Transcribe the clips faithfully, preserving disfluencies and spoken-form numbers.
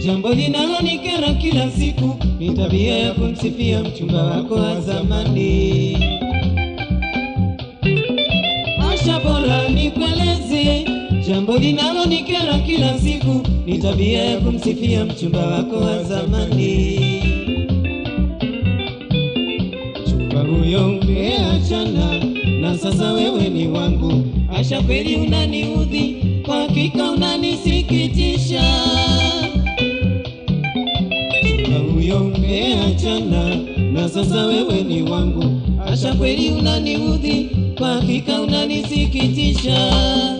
Jambo linalonikera kila siku ni tabia ya kumsifia mchumba wako wa zamani. Asha, bora nikueleze. Jambo linalonikera kila siku ni tabia ya kumsifia mchumba wako wa zamani. Mchumba huyo umeachana na sasa wewe ni wangu. Asha, kweli unaniudhi, kwa hakika unanisikitisha. Mchumba huyo umeachana na sasa wewe ni wangu. Asha, kweli unaniudhi, kwa hakika unanisikitisha.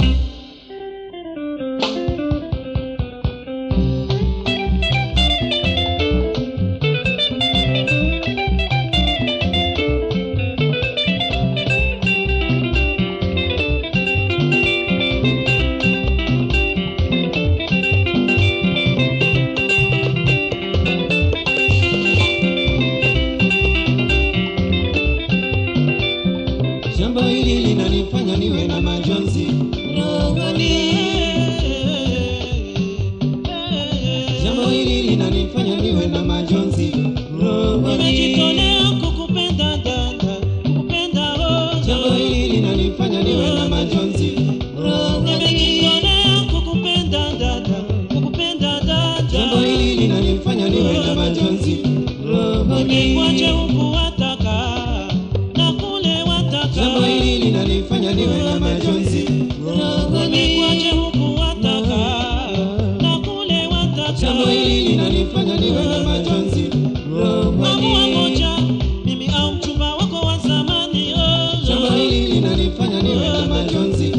Jambo hili linanifanya niwe na majonzi rohoni. Jambo hili linanifanya niwe na majonzi rohoni. Nimejitolea kukupenda dada, kukupenda oh. Jambo hili linanifanya niwe na majonzi rohoni. Nimejitolea kukupenda dada, kukupenda dada. Jambo hili linanifanya niwe na majonzi rohoni. Nikwache huku wataka na kule wataka. Jambo hili linanifanya niwe na majonzi rohoni. Nikwache huku wataka na kule wataka. Jambo hili linanifanya niwe na majonzi rohoni. Amua moja, mimi au mchumba wako wa zamani oh. Jambo hili linanifanya niwe na majonzi